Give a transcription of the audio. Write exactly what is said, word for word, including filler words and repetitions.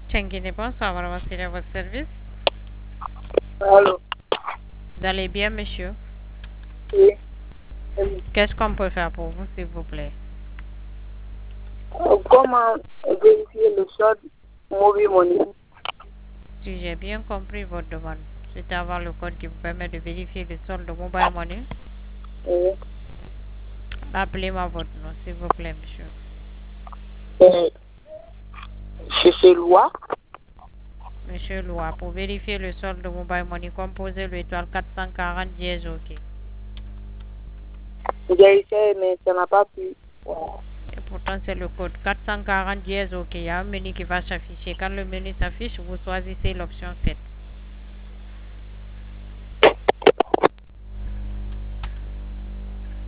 T'inquiétez pas, ça va ramasser à votre service. Allô? Vous allez bien, monsieur? Oui. Qu'est-ce qu'on peut faire pour vous, s'il vous plaît? Euh, Comment vérifier le solde mobile money? Si j'ai bien compris votre demande, c'est avoir le code qui vous permet de vérifier le solde de Mobile Money. Oui. Appelez-moi votre nom, s'il vous plaît, monsieur. Euh, Je suis loi. Monsieur Loa, pour vérifier le solde de Mobile Money, composez l'étoile quatre cent quarante dièse OK. J'ai essayé, mais ça n'a pas pu. Et pourtant, c'est le code quatre cent quarante dièse OK. Il y a un menu qui va s'afficher. Quand le menu s'affiche, vous choisissez l'option sept.